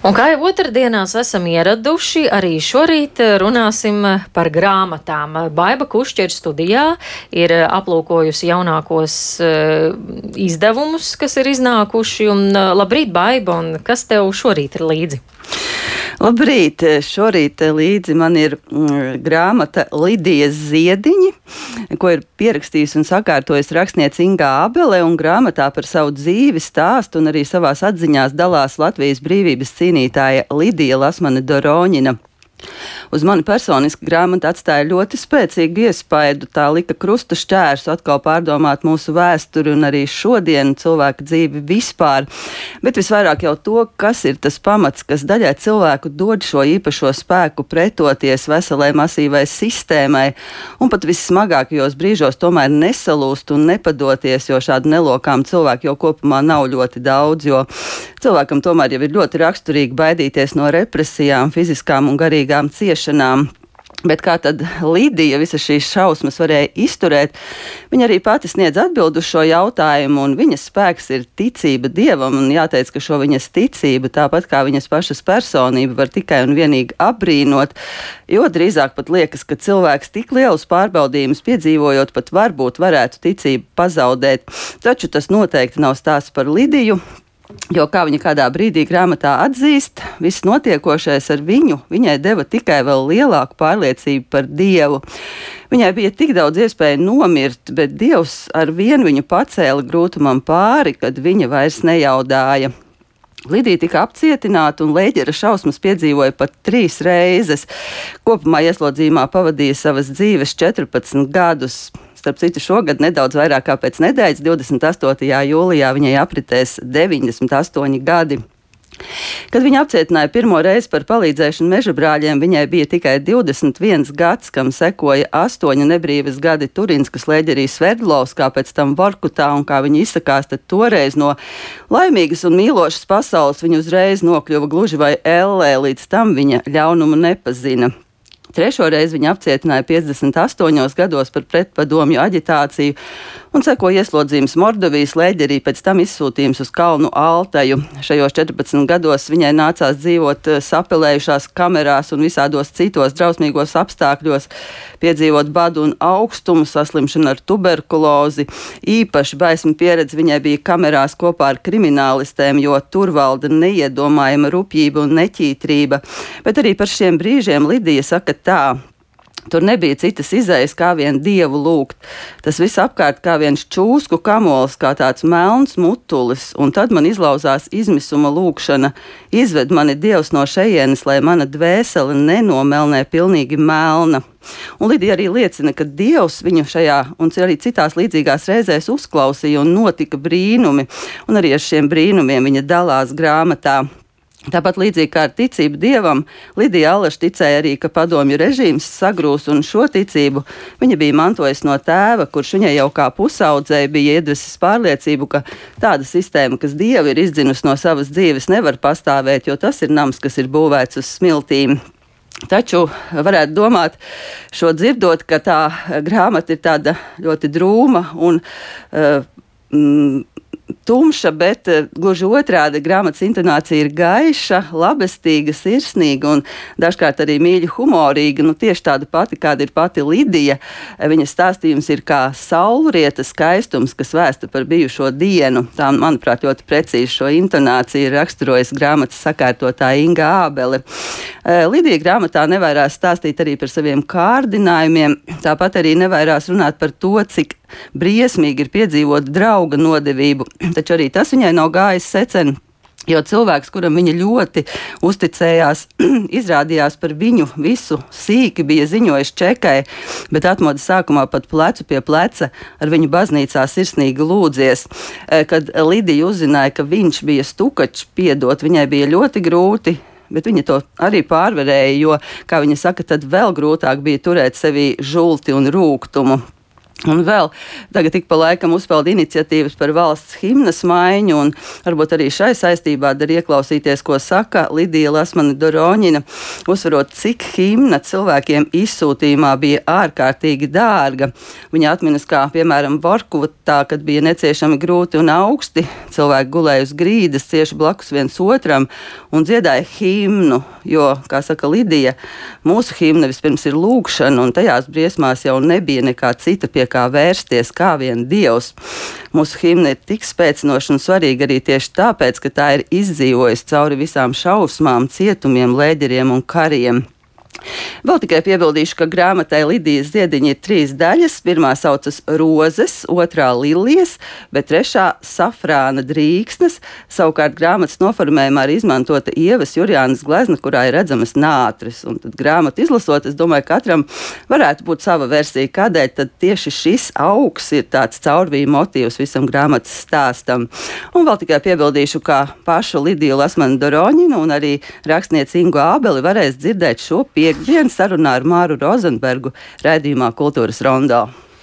Un kā jau otrdienās esam ieraduši, arī šorīt runāsim par grāmatām. Baiba Kušķera studijā ir aplūkojusi jaunākos izdevumus, kas ir iznākuši. Un, labrīt, Baiba, un kas tev šorīt ir līdzi? Labrīt! Šorīt līdzi man ir grāmata Lidijas ziediņi, ko ir pierakstījusi un sakārtojusi rakstniece Inga Ābele, un grāmatā par savu dzīvi stāstu un arī savās atziņās dalās Latvijas brīvības cīnītāja Lidija Lasmane Doroņina. Uz mani personiski grāmata atstāja ļoti spēcīgu iespaidu. Tā lika krusta šķērsu atkal pārdomāt mūsu vēsturi un arī šodienu cilvēku dzīvi vispār. Bet visvairāk jau to, kas ir tas pamats, kas daļai cilvēku dod šo īpašo spēku pretoties veselai masīvai sistēmai un pat vissmagākajos brīžos tomēr nesalūst un nepadoties, jo šādu nelokām cilvēku jau kopumā nav ļoti daudz, jo cilvēkam tomēr jau ir ļoti raksturīgi baidīties no represijām, fiziskām un garīgām ciešanām. Bet kā tad Lidija visas šīs šausmas varēja izturēt? Viņa arī pati sniedz atbildu uz šo jautājumu, un viņas spēks ir ticība Dievam, un jāteic, ka šo viņas ticību, tāpat kā viņas pašas personību, var tikai un vienīgi apbrīnot, jo drīzāk pat liekas, ka cilvēks tik lielus pārbaudījumus piedzīvojot, pat varbūt varētu ticību pazaudēt. Taču tas noteikti nav stāsts par Lidiju. Jo, kā viņa kādā brīdī grāmatā atzīst, viss notiekošais ar viņai deva tikai vēl lielāku pārliecību par Dievu. Viņai bija tik daudz iespēju nomirt, bet Dievs ar vienu viņu pacēla grūtumam pāri, kad viņa vairs nejaudāja. Lidija tika apcietināta un Lēģera šausmas piedzīvoja pat 3 reizes. Kopumā ieslodzījumā pavadīja savas dzīves 14 gadus. Starp citu, šogad nedaudz vairāk kā pēc nedēļas, 28. jūlijā, viņai apritēs 98 gadi. Kad viņa apcietināja pirmo reizi par palīdzēšanu mežabrāļiem, viņai bija tikai 21 gads, kam sekoja 8 nebrīvas gadi Turinskas Lēģerī Sverdlovskā, pēc tam Vorkutā, un kā viņa izsakās, tad toreiz no laimīgas un mīlošas pasaules viņa uzreiz nokļuva gluži vai ellē, līdz tam viņa ļaunumu nepazina. Trešo reizi viņa apcietināja 58 gados par pretpadomju aģitāciju un sekoja ieslodzījums Mordovijas Lēģerī, pēc tam izsūtījums uz Kalnu Altaju. Šajos 14 gados viņai nācās dzīvot sapelējušās kamerās un visādos citos drausmīgos apstākļos, piedzīvot badu un augstumu, saslimšanu ar tuberkulozi. Īpaši baisma pieredze viņai bija kamerās kopā ar kriminālistēm, jo tur valda neiedomājama rupjība un neķītrība. Bet arī par šiem brīžiem Lidija saka tā: tur nebija citas izejas, kā vien Dievu lūgt. Tas viss apkārt kā viens čūsku kamols, kā tāds melns mutulis, un tad man izlauzās izmisuma lūgšana. Izved mani Dievs no šejienes, lai mana dvēsele nenomelnē pilnīgi melna. Un Lidija arī liecina, ka Dievs viņu šajā un arī citās līdzīgās reizēs uzklausīja un notika brīnumi, un arī ar šiem brīnumiem viņa dalās grāmatā. Tāpat līdzīgi kā ar ticību Dievam, Lidija Allaž ticēja arī, ka padomju režīms sagrūs, un šo ticību viņa bija mantojusi no tēva, kurš viņai jau kā pusaudzēji bija iedvesis pārliecību, ka tāda sistēma, kas Dievu ir izdzinusi no savas dzīves, nevar pastāvēt, jo tas ir nams, kas ir būvēts uz smiltīm. Taču varētu domāt, šo dzirdot, ka tā grāmata ir tāda ļoti drūma un tumša, bet gluži otrādi grāmatas intonācija ir gaiša, labestīga, sirsnīga un dažkārt arī mīļi humorīga. Tieši tāda pati, kāda ir pati Lidija. Viņas stāstījums ir kā saulrieta skaistums, kas vēsta par bijušo dienu. Tā, manuprāt, ļoti precīzi šo intonāciju ir raksturojusi grāmatas sakārtotāja Inga Ābele. Lidija grāmatā nevairās stāstīt arī par saviem kārdinājumiem, tāpat arī nevairās runāt par to, cik briesmīgi ir piedzīvot drauga nodevību, taču arī tas viņai nav gājis secen, jo cilvēks, kuram viņa ļoti uzticējās, izrādījās par viņu visu sīki, bija ziņojis Čekai, bet atmodas sākumā pat plecu pie pleca ar viņu baznīcā sirsnīgi lūdzies. Kad Lidija uzzināja, ka viņš bija stukačs, piedot, viņai bija ļoti grūti, bet viņa to arī pārvarēja, jo, kā viņa saka, tad vēl grūtāk bija turēt sevī žulti un rūgtumu. Un vēl tagad ik pa laikam uzpeld iniciatīvas par valsts himnas maiņu, un varbūt arī šai saistībā dar ieklausīties, ko saka Lidija Lasmane-Doroņina, uzsverot, cik himna cilvēkiem izsūtījumā bija ārkārtīgi dārga. Viņa atminas, kā piemēram Vorkutā, kad bija neciešami grūti un augsti, cilvēki gulēja uz grīdas cieši blakus viens otram un dziedāja himnu, jo, kā saka Lidija, mūsu himna vispirms ir lūgšana, un tajās briesmās jau nebija nekā cita, pie kā vērsties, kā vien Dievs. Mūsu himna ir tik spēcinoša un svarīga arī tieši tāpēc, ka tā ir izdzīvojusi cauri visām šausmām, cietumiem, lēģeriem un kariem. Vēl tikai piebildīšu, ka grāmatai Lidijas Ziediņa ir 3 daļas. Pirmā saucas Rozes, otrā Lilijas, bet trešā Safrāna drīksnes. Savukārt grāmatas noformējumā ir izmantota Ievas Jurjānas glezna, kurā ir redzamas nātris. Un tad grāmatu izlasot, es domāju, katram varētu būt sava versija, kādēļ tad tieši šis augs ir tāds caurvīja motīvs visam grāmatas stāstam. Un vēl tikai piebildīšu, ka pašu Lidiju Lasmane-Doroņinu un arī rakstnieci Ingu Ābeli varēs dzirdēt šo piektdienu sarunā ar Māru Rozenbergu raidījumā Kultūras rondo.